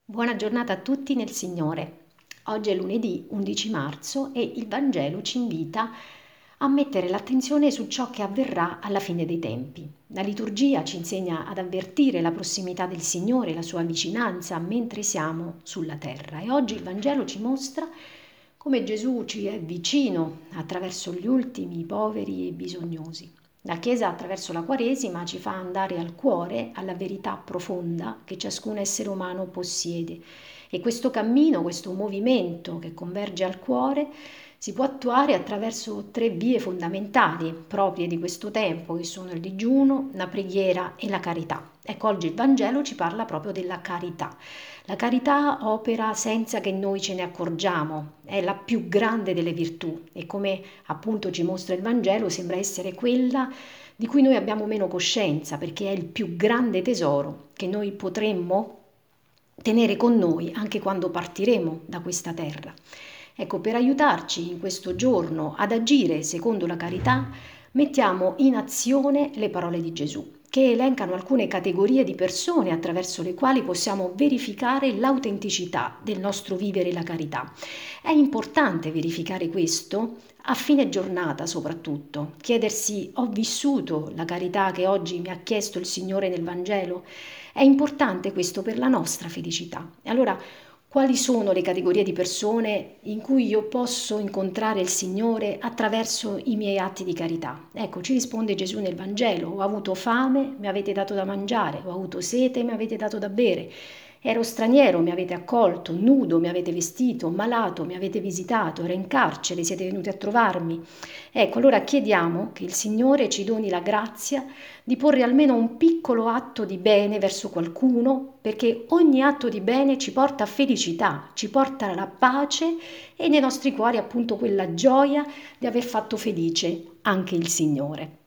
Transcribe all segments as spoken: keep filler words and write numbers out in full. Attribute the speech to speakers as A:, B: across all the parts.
A: Buona giornata a tutti nel Signore. Oggi è lunedì undici marzo e il Vangelo ci invita a mettere l'attenzione su ciò che avverrà alla fine dei tempi. La liturgia ci insegna ad avvertire la prossimità del Signore, la sua vicinanza mentre siamo sulla terra. E oggi il Vangelo ci mostra come Gesù ci è vicino attraverso gli ultimi, i poveri e i bisognosi. La Chiesa attraverso la Quaresima ci fa andare al cuore, alla verità profonda che ciascun essere umano possiede. E questo cammino, questo movimento che converge al cuore, si può attuare attraverso tre vie fondamentali proprie di questo tempo, che sono il digiuno, la preghiera e la carità. Ecco, oggi il Vangelo ci parla proprio della carità. La carità opera senza che noi ce ne accorgiamo, è la più grande delle virtù e come appunto ci mostra il Vangelo sembra essere quella di cui noi abbiamo meno coscienza perché è il più grande tesoro che noi potremmo tenere con noi anche quando partiremo da questa terra. Ecco, per aiutarci in questo giorno ad agire secondo la carità, mettiamo in azione le parole di Gesù, che elencano alcune categorie di persone attraverso le quali possiamo verificare l'autenticità del nostro vivere la carità. È importante verificare questo a fine giornata soprattutto, chiedersi: ho vissuto la carità che oggi mi ha chiesto il Signore nel Vangelo? È importante questo per la nostra felicità. E allora, quali sono le categorie di persone in cui io posso incontrare il Signore attraverso i miei atti di carità? Ecco, ci risponde Gesù nel Vangelo: ho avuto fame, mi avete dato da mangiare, ho avuto sete, mi avete dato da bere. Ero straniero, mi avete accolto, nudo, mi avete vestito, malato, mi avete visitato, ero in carcere, siete venuti a trovarmi. Ecco, allora chiediamo che il Signore ci doni la grazia di porre almeno un piccolo atto di bene verso qualcuno, perché ogni atto di bene ci porta a felicità, ci porta alla pace e nei nostri cuori appunto quella gioia di aver fatto felice anche il Signore.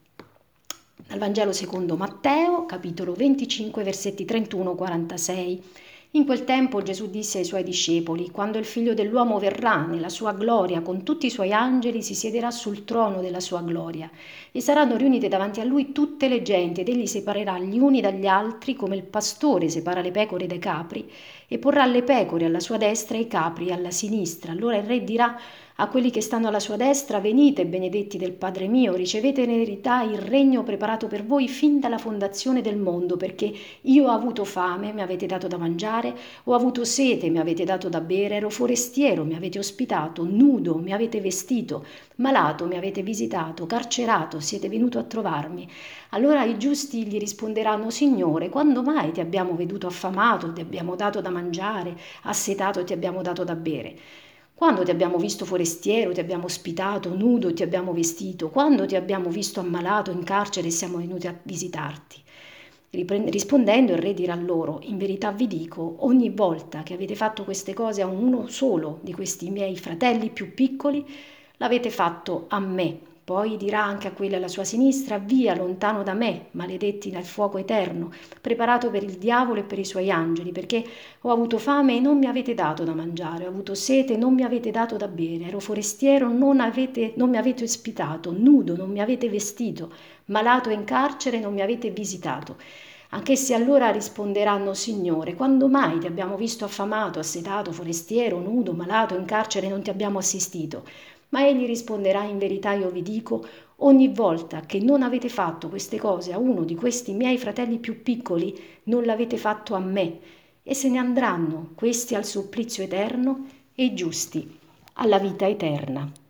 A: Dal Vangelo secondo Matteo, capitolo venticinque, versetti trentuno quarantasei. In quel tempo Gesù disse ai suoi discepoli: quando il Figlio dell'uomo verrà nella sua gloria con tutti i suoi angeli, si siederà sul trono della sua gloria e saranno riunite davanti a lui tutte le genti ed egli separerà gli uni dagli altri come il pastore separa le pecore dai capri e porrà le pecore alla sua destra e i capri alla sinistra. Allora il re dirà a quelli che stanno alla sua destra: venite, benedetti del Padre mio, ricevete in eredità il regno preparato per voi fin dalla fondazione del mondo, perché io ho avuto fame, mi avete dato da mangiare, ho avuto sete, mi avete dato da bere, ero forestiero, mi avete ospitato, nudo, mi avete vestito, malato, mi avete visitato, carcerato, siete venuto a trovarmi. Allora i giusti gli risponderanno: Signore, quando mai ti abbiamo veduto affamato, ti abbiamo dato da mangiare, assetato e ti abbiamo dato da bere? Quando ti abbiamo visto forestiero, ti abbiamo ospitato, nudo, ti abbiamo vestito? Quando ti abbiamo visto ammalato in carcere e siamo venuti a visitarti? Rispondendo il re dirà loro: in verità vi dico, ogni volta che avete fatto queste cose a uno solo di questi miei fratelli più piccoli, l'avete fatto a me. Poi dirà anche a quelli alla sua sinistra: via, lontano da me, maledetti nel fuoco eterno, preparato per il diavolo e per i suoi angeli, perché ho avuto fame e non mi avete dato da mangiare, ho avuto sete e non mi avete dato da bere, ero forestiero, non, avete, non mi avete ospitato, nudo, non mi avete vestito, malato e in carcere, non mi avete visitato. Anch'essi allora risponderanno: Signore, quando mai ti abbiamo visto affamato, assetato, forestiero, nudo, malato, in carcere e non ti abbiamo assistito? Ma egli risponderà: in verità io vi dico, ogni volta che non avete fatto queste cose a uno di questi miei fratelli più piccoli, non l'avete fatto a me. E se ne andranno questi al supplizio eterno e i giusti alla vita eterna.